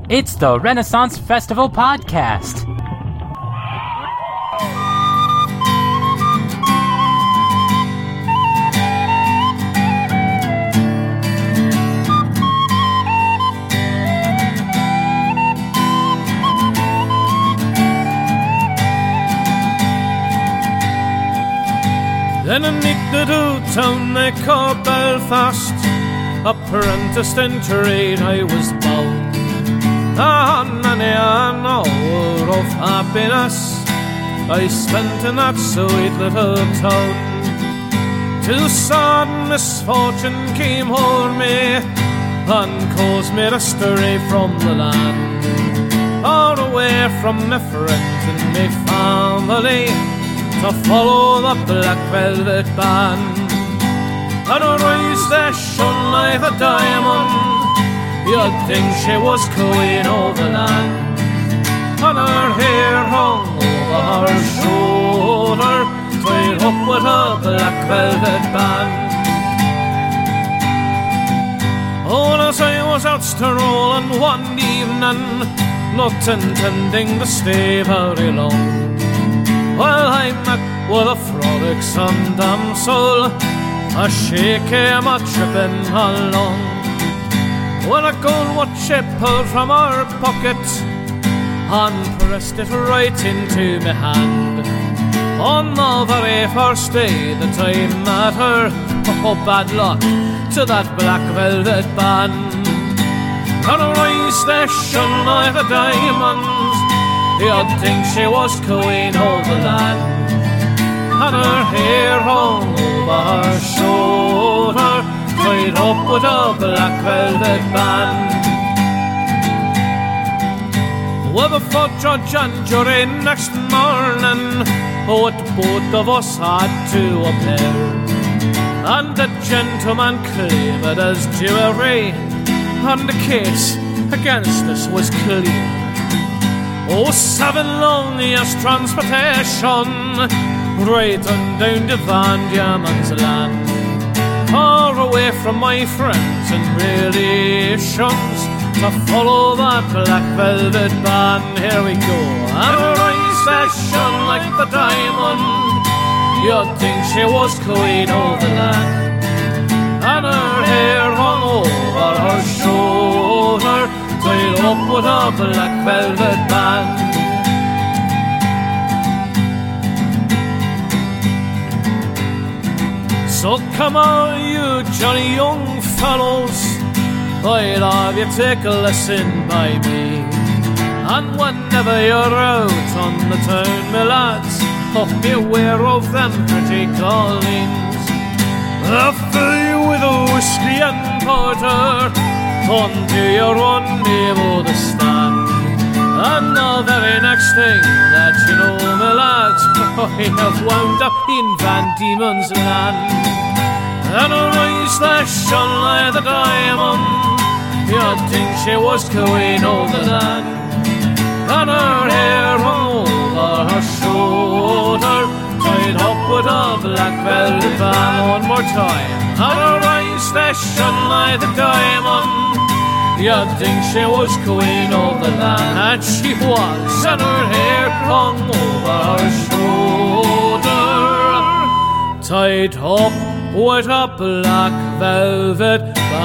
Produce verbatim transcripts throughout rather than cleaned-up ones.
It's the Renaissance Festival Podcast. Then a neat little town they call Belfast, apprenticed in trade I was bound. And many an hour of happiness I spent in that sweet little town. Till sudden misfortune came o'er me and caused me to stray from the land, far away from my friends and my family, to follow the Black Velvet Band. And her eyes they shone like a diamond, you'd think she was queen of the land. And her hair hung over her shoulder, tied up with a black velvet band. Oh, and as I was out strolling one evening, not intending to stay very long, well, I met with a frolicsome damsel as she came a-tripping along. When a gold watch she pulled from her pocket and pressed it right into my hand. On the very first day that I met her, oh, bad luck to that black velvet band. And her eyes they shone like the diamonds, you'd think she was queen of the land. And her hair hung over her shoulder, tied up with a black velvet band. Well, before judge and jury next morning, what both of us had to appear, and the gentleman claimed it as jewelry, and the case against us was clear. Oh, seven long years transportation, right on down to Van Diemen's Land, far away from my friends and relations, to follow that black velvet band. Here we go. And her eyes they shone like the diamond, you'd think she was queen of the land. And her hair hung over her shoulder, tied up with a black velvet band. So come on, you jolly young fellows, I'd have you take a lesson by me. And whenever you're out on the town, my lads, oh, beware of them pretty callings. They'll fill you with a whiskey and porter until you're unable to stand. And the very next thing that you know, my lads, oh, you have wound up in Van Diemen's Land. And her eyes they shone like the diamond, you'd think she was queen of the land. And her hair hung over her shoulder, tied up with a black velvet band. One more time. And her eyes they shone like the diamond, you'd think she was queen of the land. And she was, and her hair hung over her shoulder, tied up with a black velvet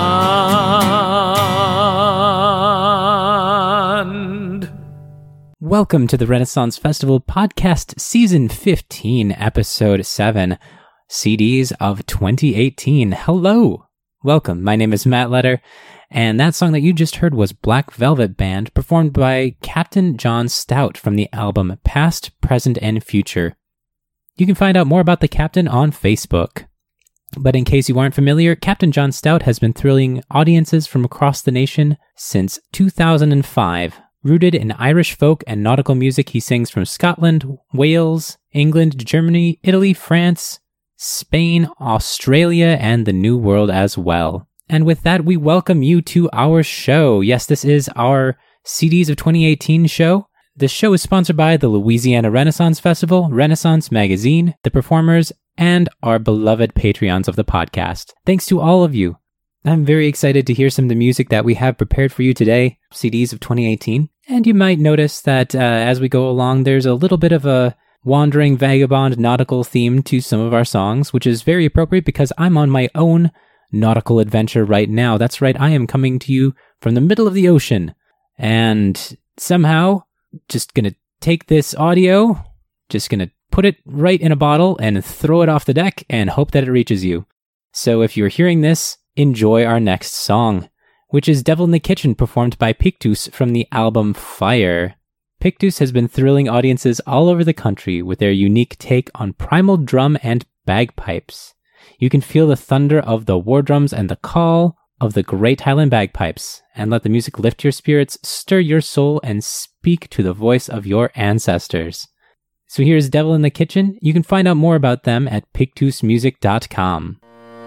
band. Welcome to the Renaissance Festival Podcast, Season fifteen, Episode seven, C Ds of twenty eighteen. Hello! Welcome, my name is Matt Letter, and that song that you just heard was Black Velvet Band, performed by Captain John Stout from the album Past, Present, and Future. You can find out more about the Captain on Facebook. But in case you aren't familiar, Captain John Stout has been thrilling audiences from across the nation since two thousand five. Rooted in Irish folk and nautical music, he sings from Scotland, Wales, England, Germany, Italy, France, Spain, Australia, and the New World as well. And with that, we welcome you to our show. Yes, this is our C Ds of twenty eighteen show. This show is sponsored by the Louisiana Renaissance Festival, Renaissance Magazine, the performers, and our beloved Patreons of the podcast. Thanks to all of you I'm very excited to hear some of the music that we have prepared for you today, C Ds of twenty eighteen. And you might notice that uh, as we go along, there's a little bit of a wandering vagabond nautical theme to some of our songs, which is very appropriate because I'm on my own nautical adventure right now. That's right, I am coming to you from the middle of the ocean. And somehow, just gonna take this audio, just gonna put it right in a bottle and throw it off the deck and hope that it reaches you. So if you're hearing this, enjoy our next song, which is Devil in the Kitchen, performed by Pictus from the album Fire. Pictus has been thrilling audiences all over the country with their unique take on primal drum and bagpipes. You can feel the thunder of the war drums and the call of the great Highland bagpipes, and let the music lift your spirits, stir your soul, and speak to the voice of your ancestors. So here's Devil in the Kitchen. You can find out more about them at pictus music dot com.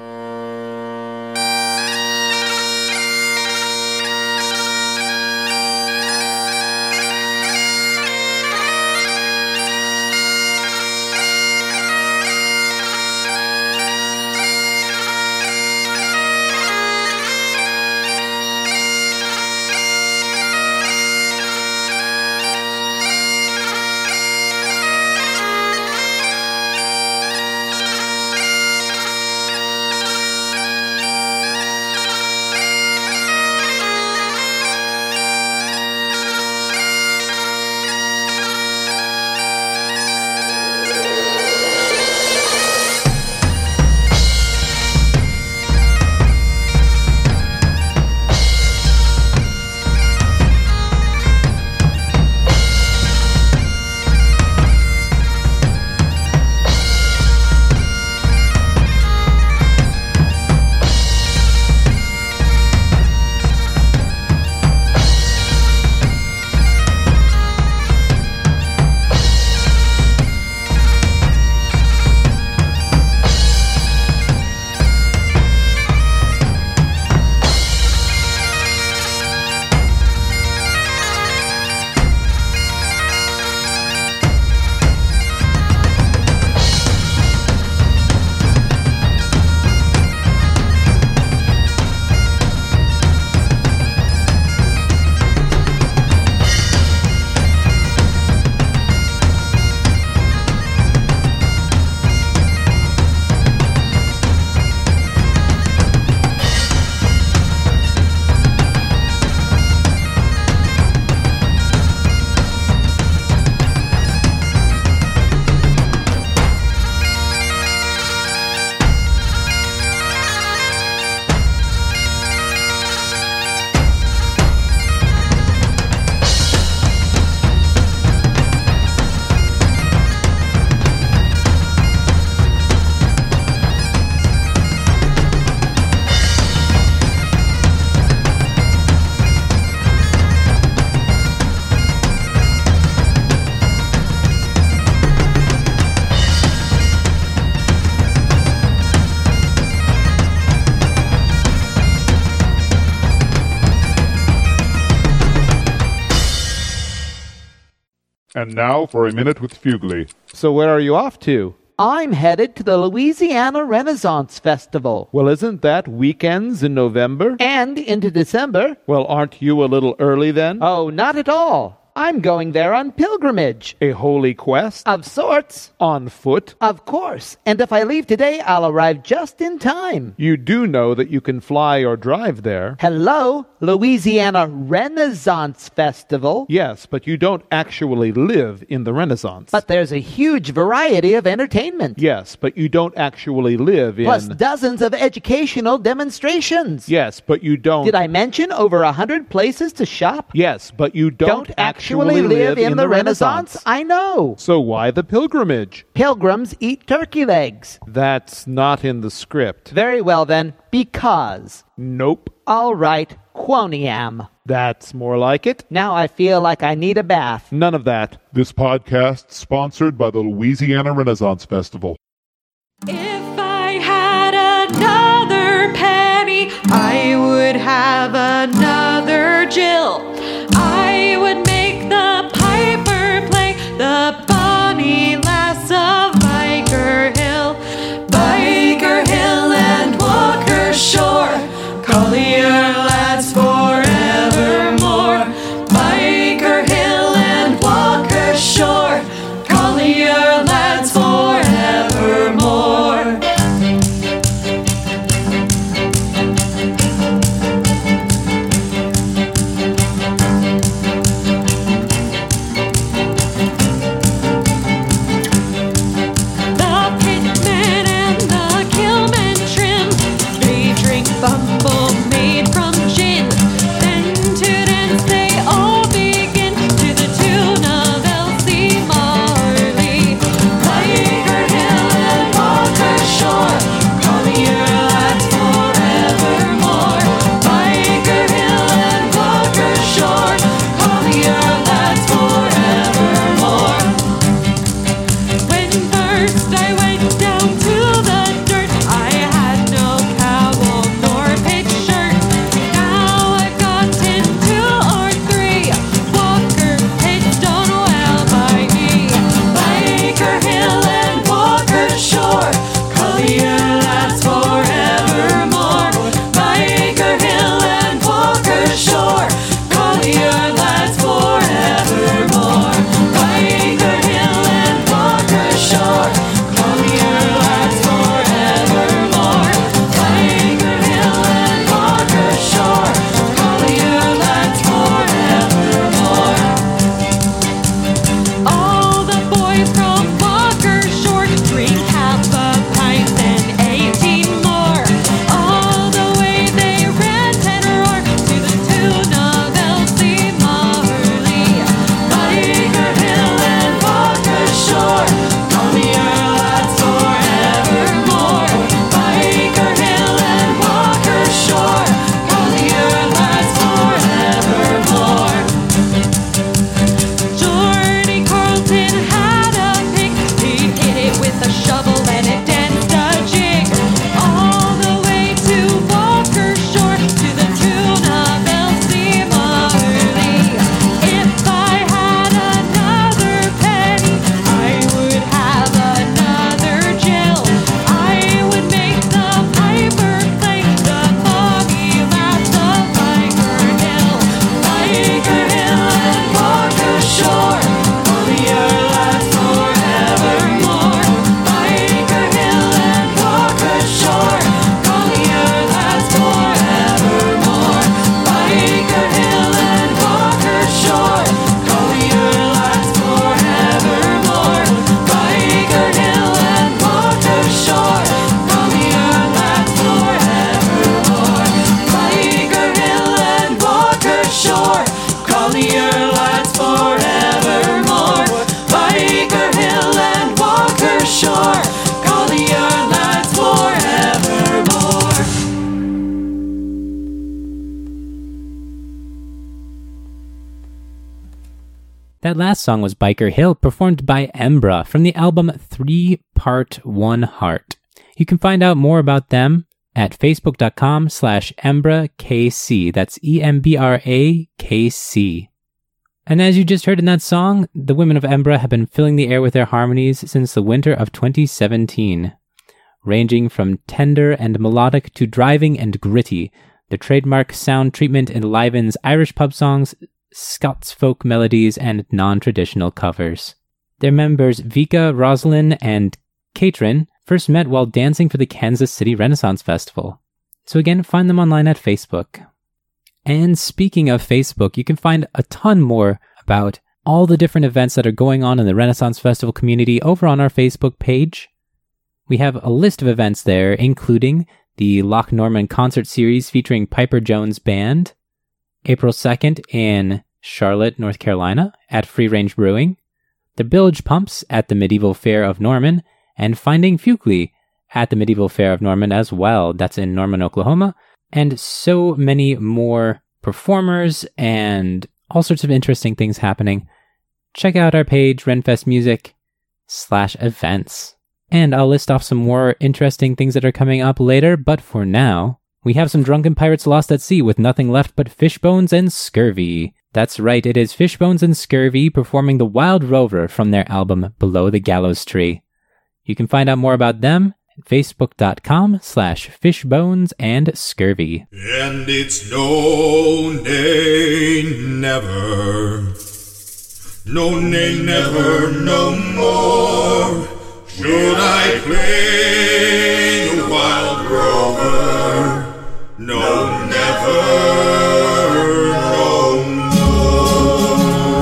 And now for a minute with Fugly. So where are you off to? I'm headed to the Louisiana Renaissance Festival. Well, isn't that weekends in November? And into December. Well, aren't you a little early then? Oh, not at all. I'm going there on pilgrimage. A holy quest? Of sorts. On foot? Of course. And if I leave today, I'll arrive just in time. You do know that you can fly or drive there. Hello, Louisiana Renaissance Festival. Yes, but you don't actually live in the Renaissance. But there's a huge variety of entertainment. Yes, but you don't actually live in... Plus dozens of educational demonstrations. Yes, but you don't... Did I mention over a hundred places to shop? Yes, but you don't, don't actually Actually live in, in the, the Renaissance. Renaissance. I know. So why the pilgrimage? Pilgrims eat turkey legs. That's not in the script. Very well then, because. Nope. All right, quoniam. That's more like it. Now I feel like I need a bath. None of that. This podcast sponsored by the Louisiana Renaissance Festival. If I had another penny, I would have another Jill. I would make the piper play the bonny lass of Biker Hill. Biker Hill and Walker Shore, Collier lads forevermore. Biker Hill and Walker Shore. Collier lads forevermore. Bumble made from gin. Then to dance they all begin to the tune of Elsie Marley. Biker Hill and Walker Shore. Collier lads forevermore. Biker Hill and Walker Shore. Collier lads forevermore. When first I went down to the dirt, I had no cowboy pitch shirt. Now I've got in two or three. Walker pit's done well by me. Biker Hill and Walker Shore. Collier lads forevermore. Biker Hill and Walker Shore. Collier lads forevermore. Biker Hill and Walker Shore. Collier lads forevermore. Biker Hill and Walker Shore. Collier lads forevermore. All the boys from Walker Shore drink half a pint and eighteen more. All the way they rant and roar to the tune of Elsie Marley. Biker Hill and Walker Shore. Collier lads forevermore. Biker Hill and Walker Shore. Collier lads forevermore. Jordy Carlton had a pick. He hit it with a shovel and it danced a jig. All the way to Walker Shore to the tune of Elsie Marley. If I had another penny, I would have another Jill. I would make the piper play the foggy laps of Biker Hill. Biker Hill and Walker Shore. Collier lads forevermore. Biker Hill and Walker Shore. Collier lads forevermore. Biker Hill and Walker Shore. Collier lads forevermore. Biker Hill and Walker Shore. Collier lads forevermore. Biker Hill and Walker Shore. Collier lads forevermore. Biker Hill and Walker Shore. Collier lads forevermore. That last song was Biker Hill, performed by Embra from the album Three Part One Heart. You can find out more about them at facebook.com slash EmbraKC. That's E M B R A K C. And as you just heard in that song, the women of Embra have been filling the air with their harmonies since the winter of twenty seventeen. Ranging from tender and melodic to driving and gritty, the trademark sound treatment enlivens Irish pub songs, Scots folk melodies, and non-traditional covers. Their members Vika, Rosalind, and Katrin first met while dancing for the Kansas City Renaissance Festival. So again, find them online at Facebook. And speaking of Facebook, you can find a ton more about all the different events that are going on in the Renaissance Festival community over on our Facebook page. We have a list of events there, including the Loch Norman concert series featuring Piper Jones Band, April second in Charlotte, North Carolina at Free Range Brewing, the Bilge Pumps at the Medieval Fair of Norman, and Finding Fukeley at the Medieval Fair of Norman as well. That's in Norman, Oklahoma. And so many more performers and all sorts of interesting things happening. Check out our page, renfestmusic slash events. And I'll list off some more interesting things that are coming up later, but for now, we have some drunken pirates lost at sea with nothing left but Fishbones and Scurvy. That's right, it is Fishbones and Scurvy performing The Wild Rover from their album Below the Gallows Tree. You can find out more about them Facebook.com slash fishbones and scurvy. And it's no nay, never. No nay, never, no more. Should I play the wild rover? No, never, no more.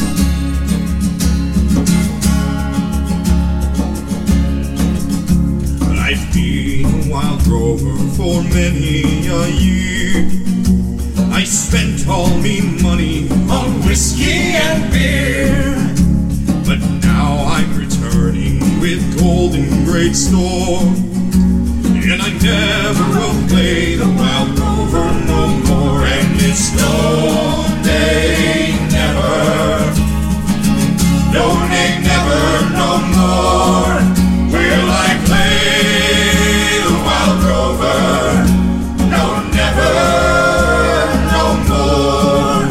I've been a wild rover for many a year. I spent all me money on whiskey and beer. But now I'm returning with gold in great store. And I never will play the wild rover no more. And it's no day, never. No day, never, no more. Will I play the wild rover? No, never, no more.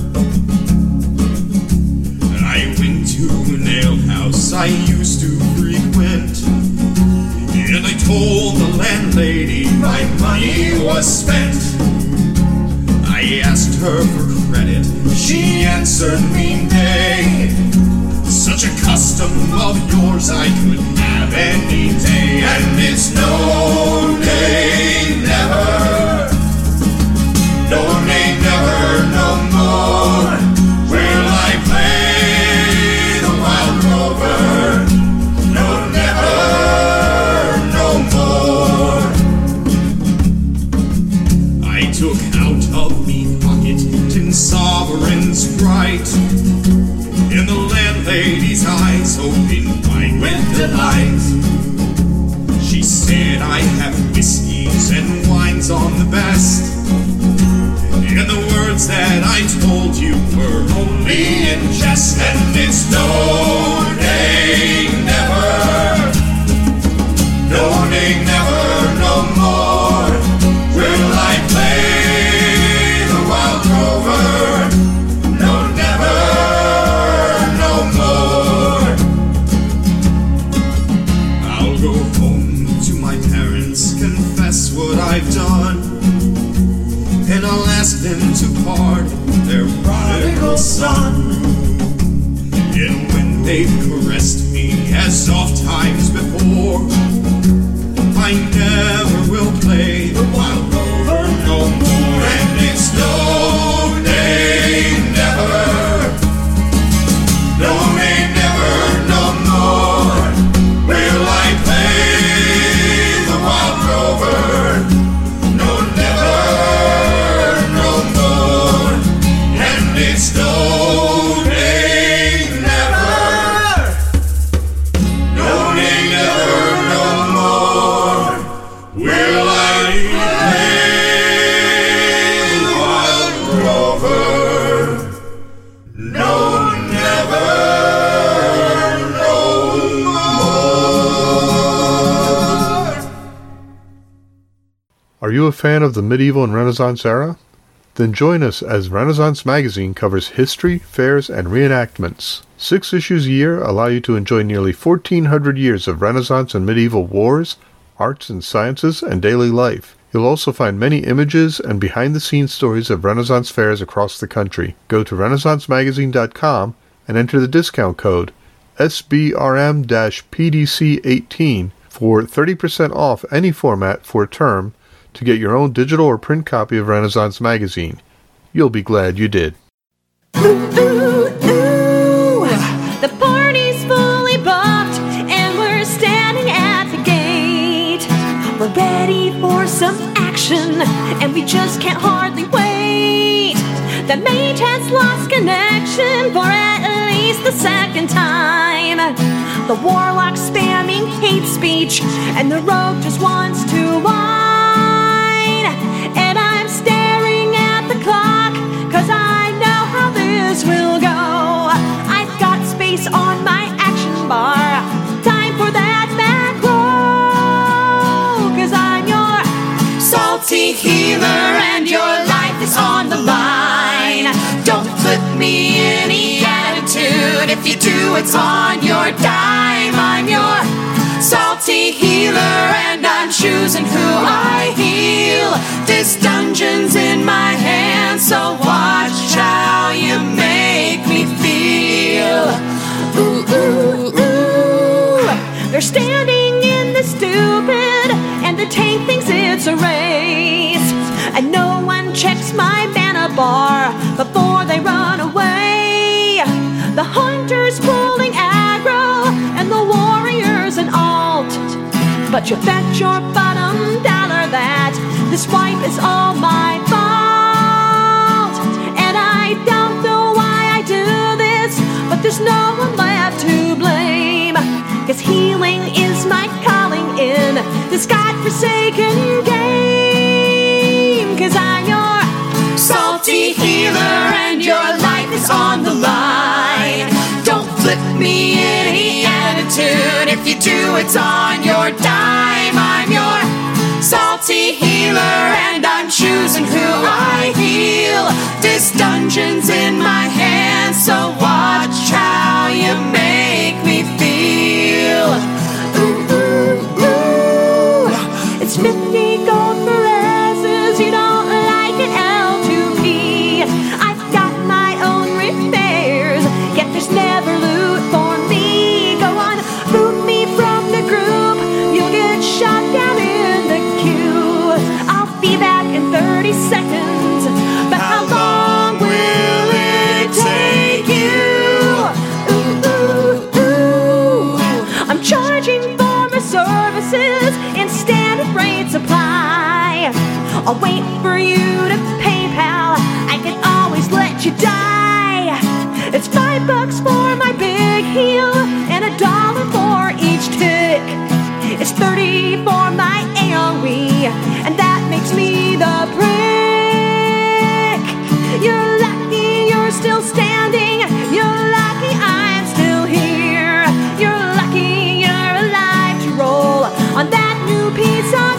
I went to an alehouse I used to frequent, and I told the landlady my money was spent. I asked her for credit, she answered me nay. Such a custom of yours I could have any day. And it's no day, never. No day, never, no more. Will I play the wild rover? No, never, no more. I took out of me pocket ten sovereigns bright, and the landlady's eyes opened wide with delight. She said, I have whiskeys and wines on the best, and the words that I told you were only in jest. And it's no day, never. No day, never, no more. Will I play the wild rover? No, never, no more. I'll go home to my parents, confess what I've done, and I'll ask them to pardon their prodigal son. And when they've caressed me as oft times before, I never will play the wild rover no more. And it's no day, never. No day, never, no more. Will I play the wild rover? No, never, no more. And it's no day, never. No day, never, no more. Will I play the wild rover? No, never, no more. Are you a fan of the medieval and Renaissance era? Then join us as Renaissance Magazine covers history, fairs, and reenactments. Six issues a year allow you to enjoy nearly fourteen hundred years of Renaissance and medieval wars, arts and sciences, and daily life. You'll also find many images and behind-the-scenes stories of Renaissance fairs across the country. Go to Renaissance Magazine dot com and enter the discount code S B R M P D C eighteen for thirty percent off any format for a term to get your own digital or print copy of Renaissance Magazine. You'll be glad you did. Ooh, ooh, ooh. The party's fully booked, and we're standing at the gate. We're ready for some action, and we just can't hardly wait. The mage has lost connection for at least the second time. The warlock's spamming hate speech, and the rogue just wants to whine. And I'm staring at the clock, 'cause I know how this will go. I've got space on my action bar. Time for that macro, 'cause I'm your salty healer, and your life is on the line. Don't put me in any attitude. If you do, it's on your dime. I'm your salty salty healer, and I'm choosing who I heal. This dungeon's in my hands, so watch how you make me feel. Ooh, ooh, ooh. They're standing in the stupid, and the tank thinks it's a race. And no one checks my mana bar before they run away. The hunter's pulling aggro, and the warrior's an alt. But you bet your bottom dollar that this wipe is all my fault. And I don't know why I do this, but there's no one left to blame. Cause healing is my calling in this godforsaken game. Cause I'm your salty healer, and your life is on the line. Don't flip me any attitude. If you do, it's on your dime. I'm your salty healer, and I'm choosing who I heal. This dungeon's in my hands, so watch how you make me feel. Ooh, ooh, ooh. It's fifty gold for S's. You don't like an L two P. I've got my own repairs, yet there's never loot for me. Go on, boot me from the group. You'll get shot down in the queue. I'll be back in thirty seconds. But how long will it take you? Ooh, ooh, ooh. I'm charging for my services and standard rates apply. I'll wait for you to PayPal. I can always let you die. It's five bucks for my big heel and a dollar for each tick. It's thirty for my AoE, and that makes me the prick. You're lucky you're still standing. You're lucky I'm still here. You're lucky you're alive to roll on that new piece of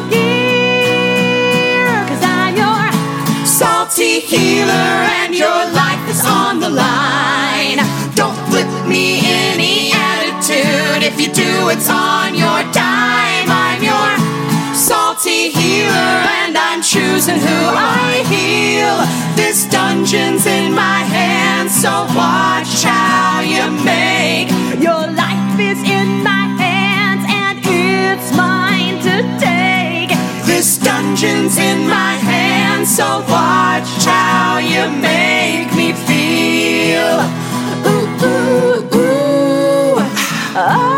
gear. Cause I'm your salty healer, and your life is on the line. Don't flip me any attitude. If you do, it's on your dime. I'm your salty healer, and I'm choosing who I heal. This dungeon's in my hands, so watch how you make. Your life is in my hands, and it's mine to take. This dungeon's in my hands, so watch how you make me feel. Ooh, ooh, ooh. Oh.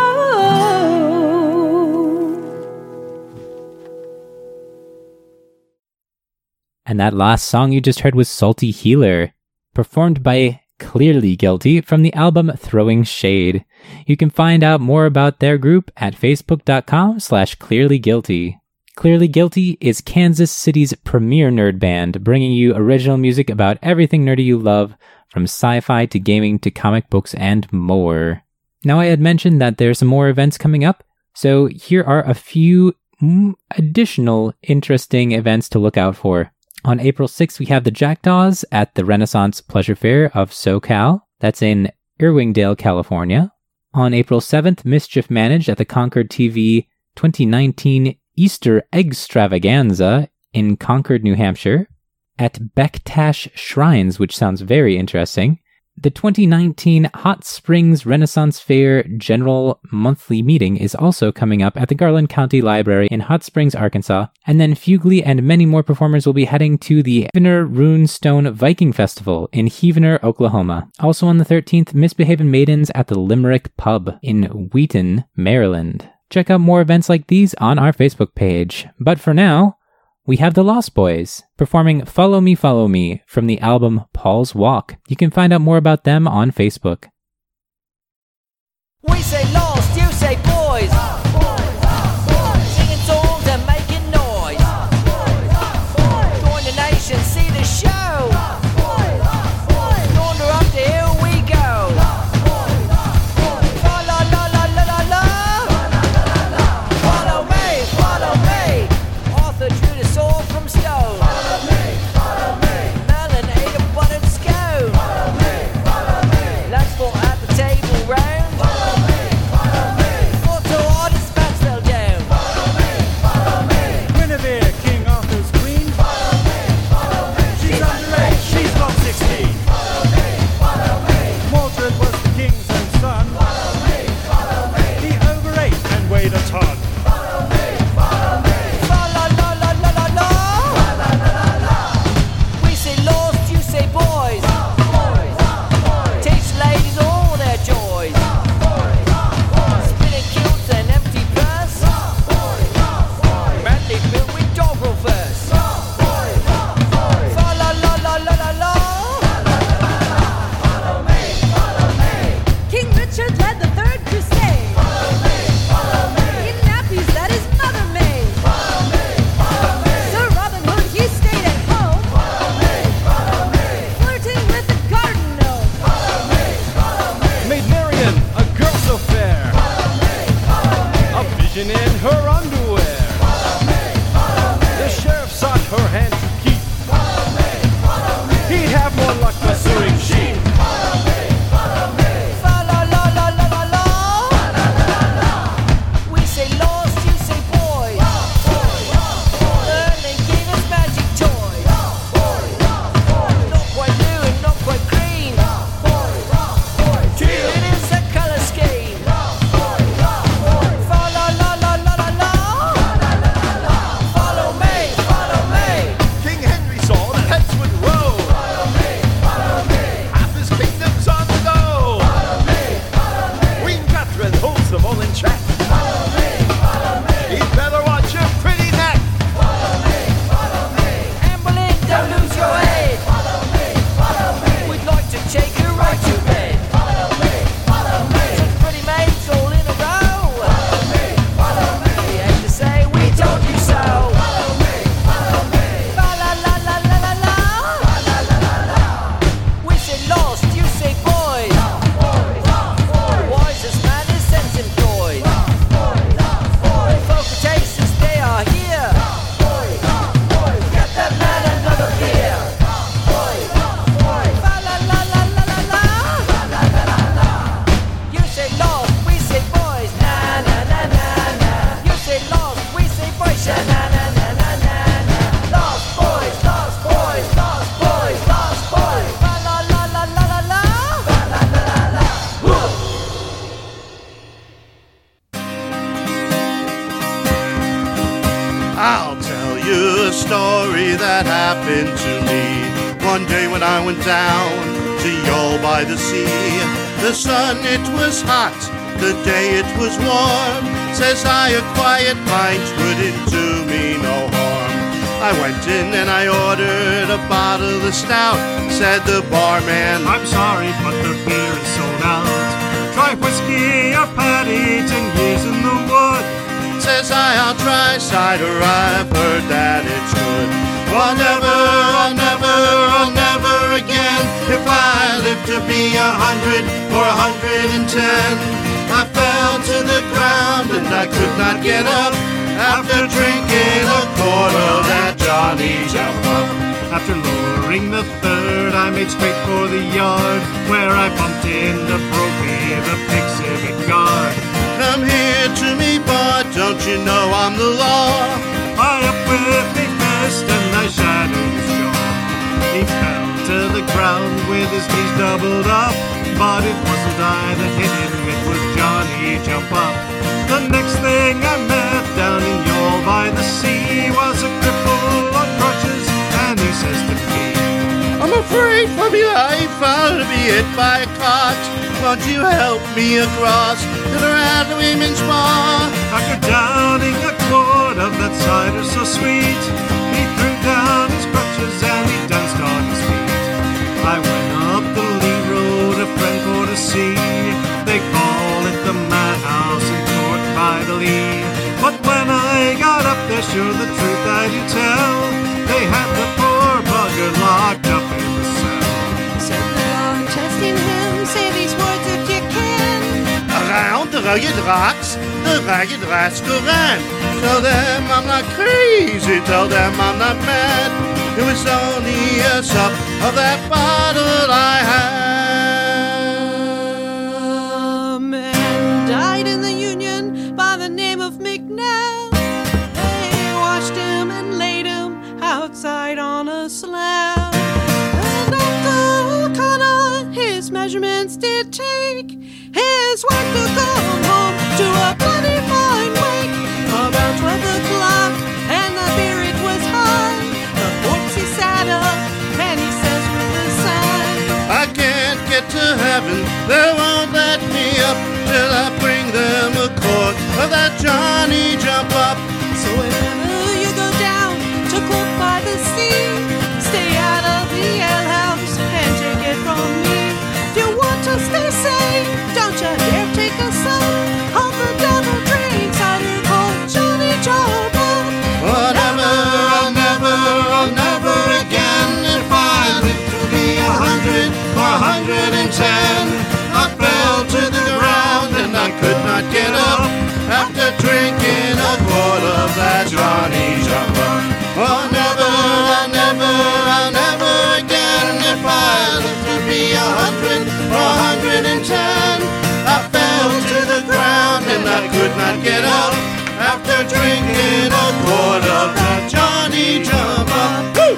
And that last song you just heard was Salty Healer, performed by Clearly Guilty from the album Throwing Shade. You can find out more about their group at facebook.com slash clearly guilty. Clearly Guilty is Kansas City's premier nerd band, bringing you original music about everything nerdy you love, from sci-fi to gaming to comic books and more. Now, I had mentioned that there's some more events coming up, so here are a few mm, additional interesting events to look out for. On April sixth, we have the Jackdaws at the Renaissance Pleasure Fair of SoCal. That's in Irwindale, California. On April seventh, Mischief Managed at the Concord T V twenty nineteen Easter Eggstravaganza in Concord, New Hampshire. At Bektash Shrines, which sounds very interesting. The twenty nineteen Hot Springs Renaissance Fair General Monthly Meeting is also coming up at the Garland County Library in Hot Springs, Arkansas. And then Fugly and many more performers will be heading to the Heavener Runestone Viking Festival in Heavener, Oklahoma. Also on the thirteenth, Misbehaving Maidens at the Limerick Pub in Wheaton, Maryland. Check out more events like these on our Facebook page. But for now, we have the Lost Boys performing Follow Me, Follow Me from the album Paul's Walk. You can find out more about them on Facebook. We say lost, you say boys. Singing songs and making noise. Join the nation, see the show. Wander up the hill we go. La la la la la la la. Follow me, follow me. Arthur drew the sword from stone. Follow me, follow me. Merlin ate a buttered scone. Follow me, follow me. Let's fall at the table round. Follow me, follow me. Sha-na-na-na-na-na-na. Lost boys, lost boys, lost boys, lost boys. Fa-la-la-la-la-la-la. Fa-la-la-la-la. Woo! I'll tell you a story that happened to me. One day when I went down to Yule by the sea, the sun it was hot, the day it was warm. Says I, a quiet pint wouldn't do me no harm. I went in and I ordered a bottle of stout. Said the barman, I'm sorry, but the beer is sold out. Try whiskey or paddy, ten years in the wood. Says I, I'll try cider, I've heard that it's good. I'll never, I'll never, I'll never again. If I live to be a hundred or a hundred and ten. I fell to the ground and I could not get up after drinking a quart of that Johnny Jump Up. After lowering the third, I made straight for the yard, where I bumped into Brophy, the pig civic guard. Come here to me, bud, don't you know I'm the law? I up with me fist and I shattered his jaw. He fell to the ground with his knees doubled up, but it wasn't I that hit him, it was Johnny Jump Up. The next thing I met down in Yule by the sea was a cripple on crutches, and he says to me, I'm afraid for me life I'll be hit by a cart. Won't you help me across to the Rat Women's Bar? After downing a quart of that cider so sweet, he threw down his crutches and he danced on his feet. I went up the Lee Road, a friend for to see. They call it the madhouse in Court by the Lee. But when I got up there, sure the truth I do tell, they had the poor bugger locked up in the cell. Said the Lord, trusting him, say these words if you can. Around the rugged rocks, the ragged rascal ran. Tell them I'm not crazy, tell them I'm not mad. It was only a sup of that bottle I had. A man died in the Union by the name of McNair. They washed him and laid him outside on a slab. And Doctor O'Connor his measurements did take. His wife could come home to a bloody fine wake. About twelve o'clock and the beer it was high. The corpse he sat up and he says with a sigh, I can't get to heaven, they won't let me up till I bring them a quart of that Johnny Jump Up. so whenever you go down to Cork by the sea, stay out of the alehouse and take it from me. If you want to stay safe, don't you dare take a sip of the devil drink cider called Johnny Jump Up. Oh, never, I'll never, I'll never again. If I live to be a hundred or a hundred and ten. I fell to the ground and I could not get up after drinking a quart of that Johnny Jump Up. Oh, never, I'll never, I'll never again. If I live to be a hundred or a hundred and ten. I fell to the ground and I could not get up after drinking a quart of that Johnny Jump Up. Woo!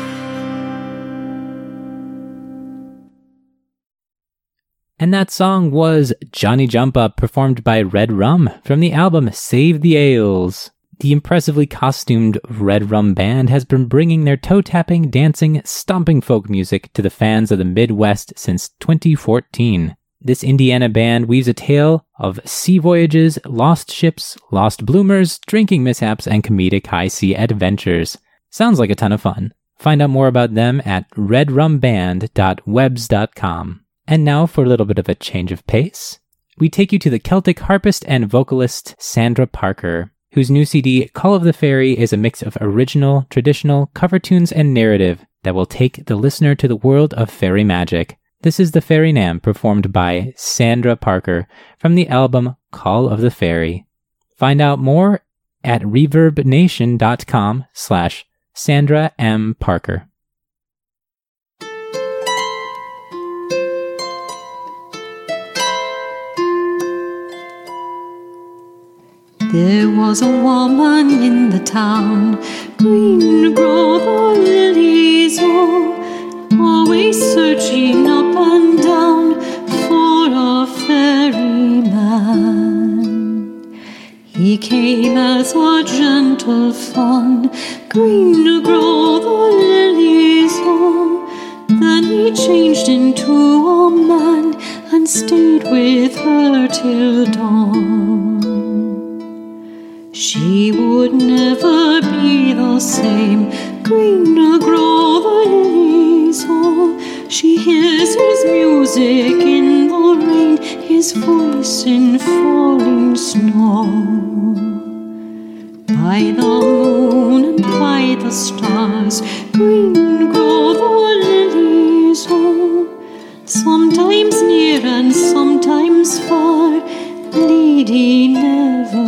And that song was Johnny Jump Up, performed by Red Rum from the album Save the Ales. The impressively costumed Red Rum Band has been bringing their toe-tapping, dancing, stomping folk music to the fans of the Midwest since twenty fourteen. This Indiana band weaves a tale of sea voyages, lost ships, lost bloomers, drinking mishaps, and comedic high-sea adventures. Sounds like a ton of fun. Find out more about them at red rum band dot webs dot com. And now for a little bit of a change of pace, we take you to the Celtic harpist and vocalist Sandra Parker, whose new C D, Call of the Fairy, is a mix of original, traditional, cover tunes, and narrative that will take the listener to the world of fairy magic. This is the Fairy Nam, performed by Sandra Parker from the album Call of the Fairy. Find out more at reverbnation.com slash Sandra M. Parker. There was a woman in the town, green grow the lilies, oh, always searching up and down for a ferryman. He came as a gentle fawn, green grow the lilies, oh, then he changed into a man and stayed with her till dawn. She would never be the same, green grow the lilies, oh. She hears his music in the rain, his voice in falling snow. By the moon and by the stars, green grow the lilies, oh. Sometimes near and sometimes far, Lady never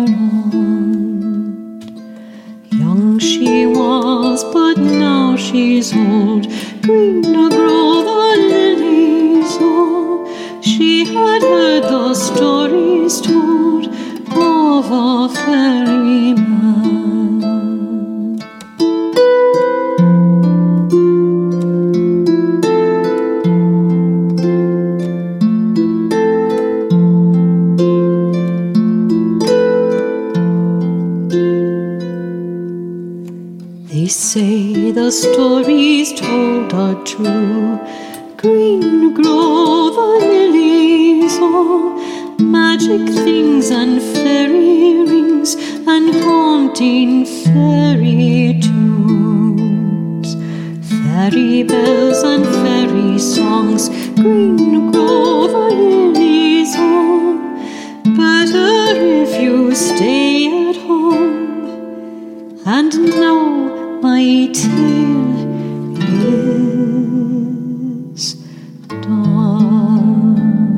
on. Young she was, but now she's old, green grow the lilies, oh. She had heard the stories told of a ferryman. They say the stories told are true, green grow the lilies, oh. Magic things and fairy rings and haunting fairy tunes, fairy bells and fairy songs, green grow the lilies, oh. Better if you stay at home. And now my tale is done.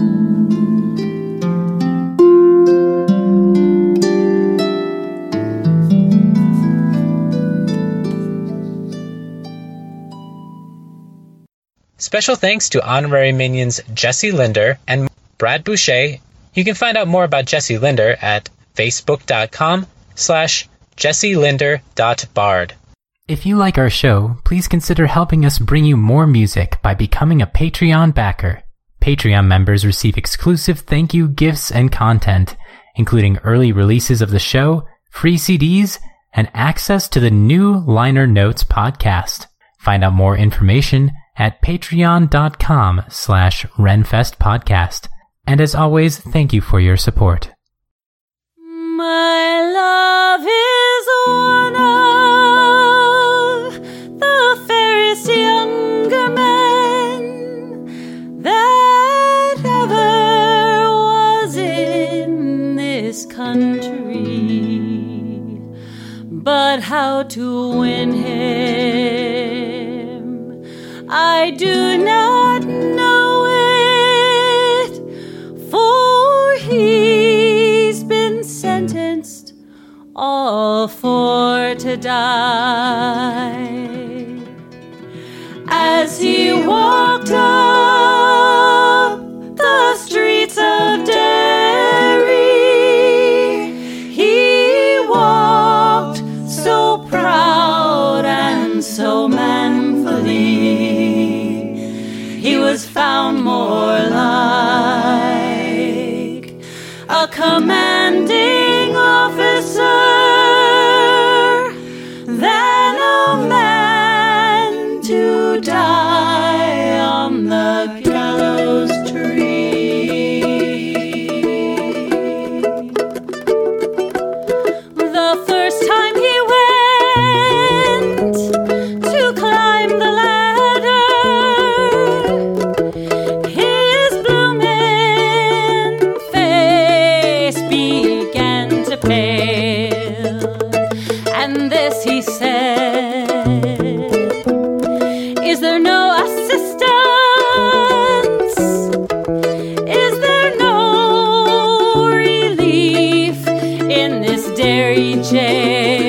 Special thanks to honorary minions Jesse Linder and Brad Boucher. You can find out more about Jesse Linder at facebook.com slash jesselinder.bard. If you like our show, please consider helping us bring you more music by becoming a Patreon backer. Patreon members receive exclusive thank you gifts and content, including early releases of the show, free C Ds, and access to the new Liner Notes podcast. Find out more information at patreon.com slash renfestpodcast. And as always, thank you for your support. My love is one of the fairest younger men that ever was in this country. But how to win him, I do not know it, for he's been sentenced all for to die. As he walked up the streets of Derry, he walked so proud and so manfully. He was found more like a commanding officer than a man to die on the gallows tree. The first time he went to climb the ladder, his blooming face began to pale, and this he said, is there no assistance? Is there no relief in this Derry jail?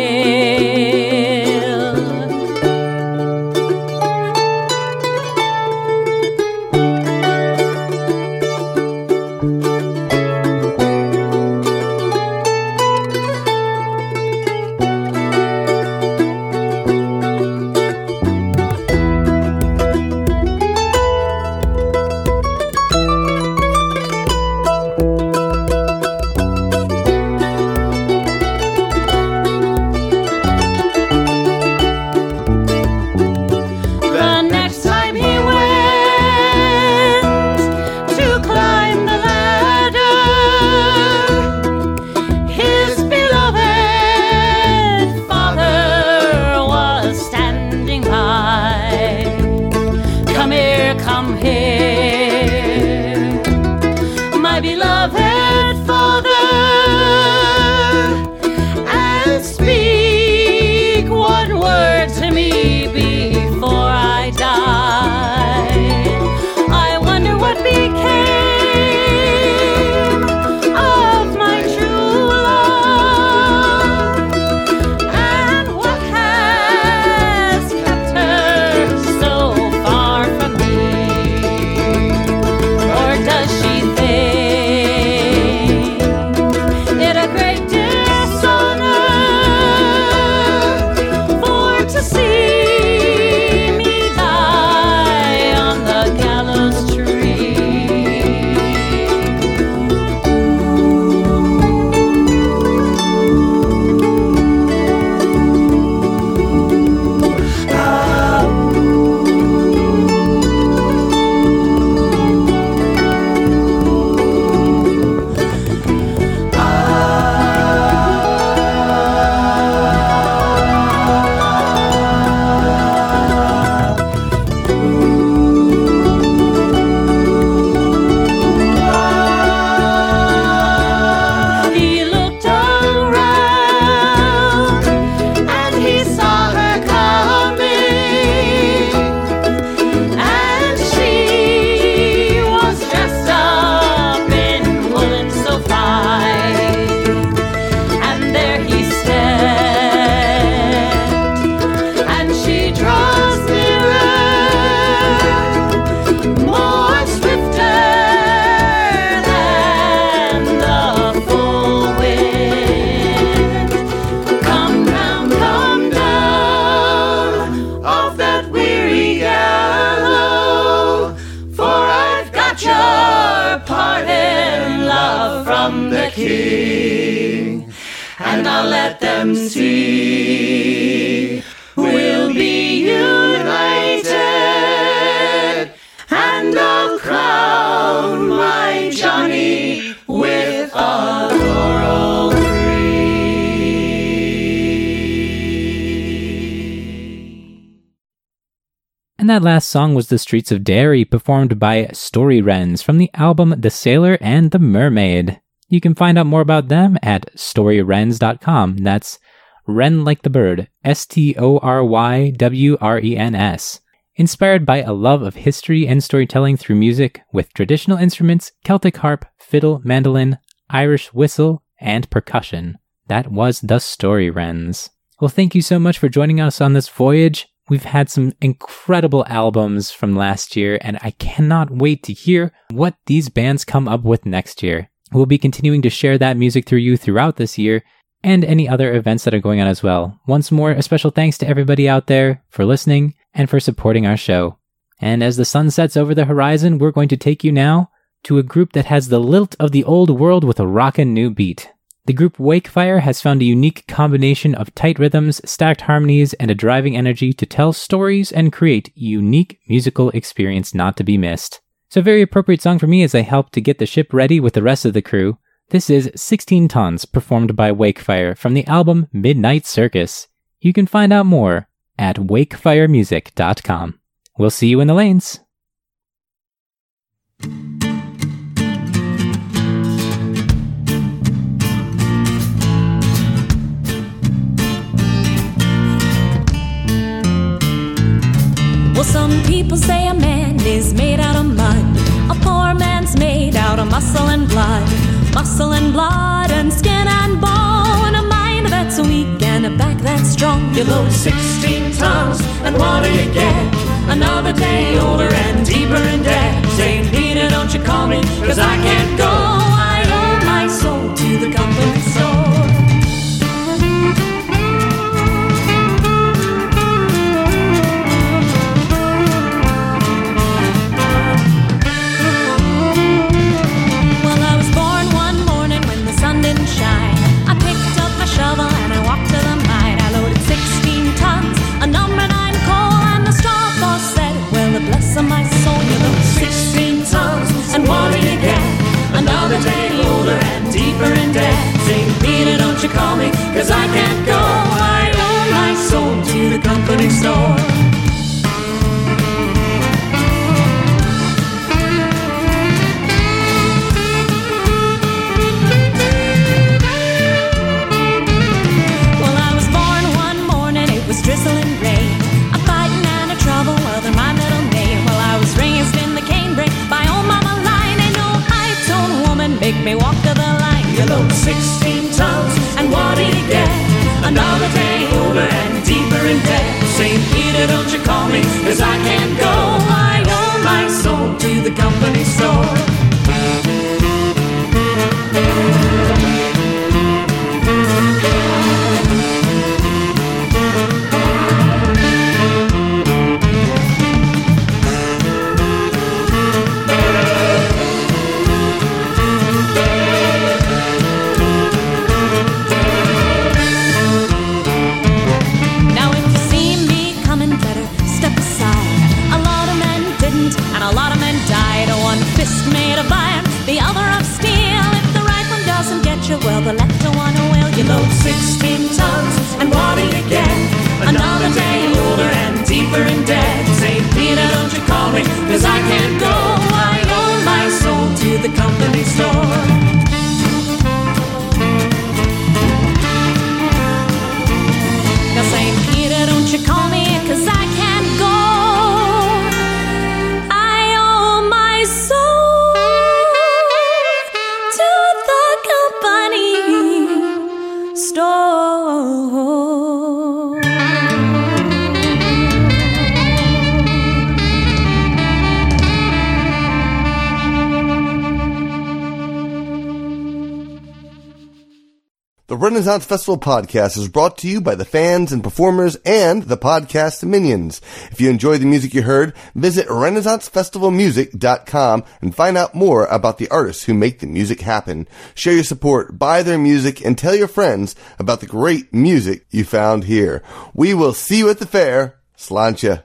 King. And I'll let them see we'll be united. And I'll crown my Johnny with a laurel tree. And that last song was The Streets of Derry, performed by Story Wrens from the album The Sailor and the Mermaid. You can find out more about them at story wrens dot com. That's wren like the bird, S T O R Y W R E N S. Inspired by a love of history and storytelling through music with traditional instruments, Celtic harp, fiddle, mandolin, Irish whistle, and percussion. That was The Story Wrens. Well, thank you so much for joining us on this voyage. We've had some incredible albums from last year, and I cannot wait to hear what these bands come up with next year. We'll be continuing to share that music through you throughout this year, and any other events that are going on as well. Once more, a special thanks to everybody out there for listening and for supporting our show. And as the sun sets over the horizon, we're going to take you now to a group that has the lilt of the old world with a rockin' new beat. The group Wakefire has found a unique combination of tight rhythms, stacked harmonies, and a driving energy to tell stories and create a unique musical experience not to be missed. So a very appropriate song for me as I help to get the ship ready with the rest of the crew. This is sixteen tons, performed by Wakefire from the album Midnight Circus. You can find out more at wakefire music dot com. We'll see you in the lanes. Well, some people say a man is made out of mud. A poor man's made out of muscle and blood. Muscle and blood and skin and bone. A mind that's weak and a back that's strong. You load sixteen tons, and what do you get? Another day older and deeper in debt. Saint Peter, don't you call me, cause I can't go. I owe my soul to the company store. My soul, you look sixteen tons, and what do you get? Another day older and deeper in debt. Saint Peter, don't you call me, cause I can't go. I owe my soul to the company store. Well, I was born one morning, it was drizzling rain. A fighting and a trouble, well, they're my middle name. I was raised in the canebrake by old Mama Line. Ain't no high-tone woman make me walk to the line. You load sixteen tons, and what do you get? Another day older and deeper in debt. Saint Peter, don't you call me, cause I can't go. I owe my soul to the company store. Renaissance Festival podcast is brought to you by the fans and performers and the podcast minions. If you enjoy the music you heard, visit renaissance festival music dot com and find out more about the artists who make the music happen. Share your support, buy their music, and tell your friends about the great music you found here. We will see you at the fair. Sláinte.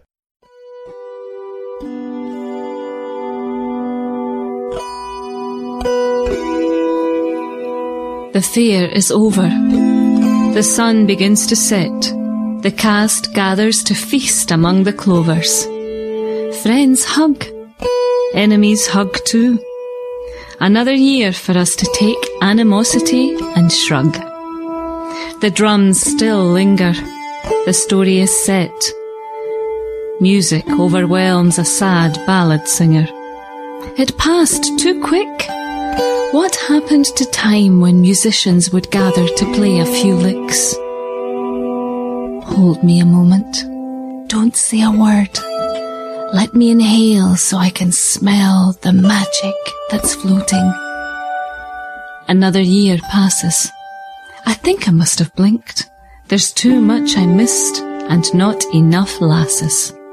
The fair is over. The sun begins to set. The cast gathers to feast among the clovers. Friends hug. Enemies hug too. Another year for us to take animosity and shrug. The drums still linger. The story is set. Music overwhelms a sad ballad singer. It passed too quick. What happened to time when musicians would gather to play a few licks? Hold me a moment. Don't say a word. Let me inhale so I can smell the magic that's floating. Another year passes. I think I must have blinked. There's too much I missed and not enough lasses.